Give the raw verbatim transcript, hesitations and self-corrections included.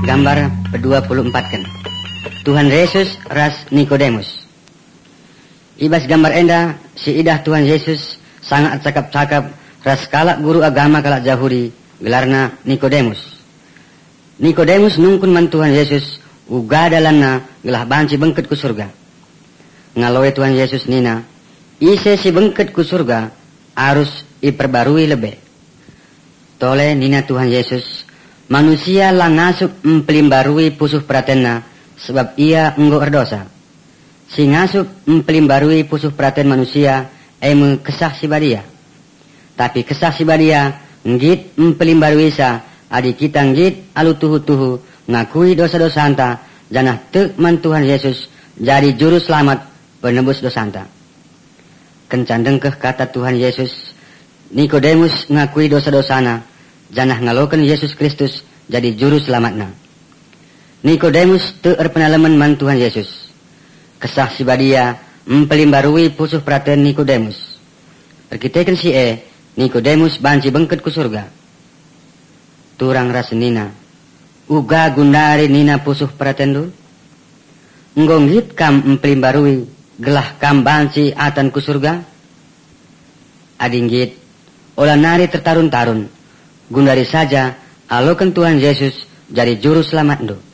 gambar kedua puluh empat kan. Tuhan Yesus ras Nikodemus. Ibas gambar enda si idah Tuhan Yesus sangat cakap-cakap ras kalak guru agama kalak Yahudi gelarna Nikodemus. Nikodemus nungkun man Tuhan Yesus uga dalanna gelah banci bengket ku surga. Ngaloe Tuhan Yesus nina, ise si bengket ku surga harus iperbarui lebih. Tole nina Tuhan Yesus, manusia lang ngasup mempelimbarui pusuh pratenna sebab ia enggo erdosa. Si ngasup mempelimbarui pusuh praten manusia emu kesah si badia. Tapi kesah si badia nggit mempelimbarui sa adi kita nggit alu tuhu-tuhu ngakui dosa-dosa anta janah tek man Tuhan Yesus jadi juru selamat penebus dosa anta. Kencan dengkeh kata Tuhan Yesus, Nikodemus ngakui dosa-dosana janah ngaloken Yesus Kristus jadi juru selamatna. Nikodemus teu erpenalemen man Tuhan Yesus. Kesah si badia mempelimbarui pusuh praten Nikodemus. Perkitekan si e, Nikodemus banci bengket ku surga. Turang rasenina, uga gundari nina pusuh praten dul. Ngonggit kam mempelimbarui, gelah kam banci atan ku surga. Adinggit, olah nari tertarun-tarun, gundari saja alokan Tuhan Yesus jadi juru selamat do.